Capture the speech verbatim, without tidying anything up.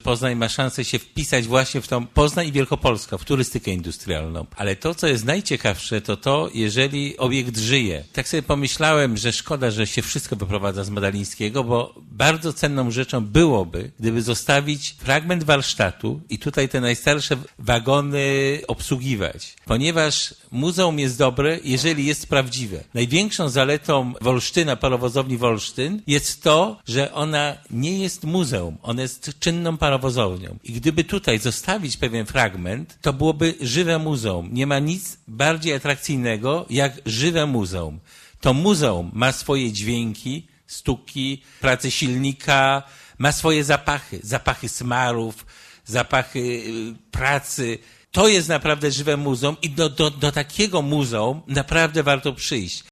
Poznań ma szansę się wpisać właśnie w tą Poznań i Wielkopolska, w turystykę industrialną. Ale to, co jest najciekawsze, to to, jeżeli obiekt żyje. Tak sobie pomyślałem, że szkoda, że się wszystko wyprowadza z Medalińskiego, bo bardzo cenną rzeczą byłoby, gdyby zostawić fragment warsztatu i tutaj te najstarsze wagony obsługiwać. Ponieważ muzeum jest dobre, jeżeli jest prawdziwe. Największą zaletą Wolsztyna, parowozowni Wolsztyn, jest to, że ona nie jest muzeum, ona jest czynną parowozownią. I gdyby tutaj zostawić pewien fragment, to byłoby żywe muzeum. Nie ma nic bardziej atrakcyjnego jak żywe muzeum. To muzeum ma swoje dźwięki, stuki, pracę silnika, ma swoje zapachy, zapachy smarów, zapachy pracy. To jest naprawdę żywe muzeum i do, do, do takiego muzeum naprawdę warto przyjść.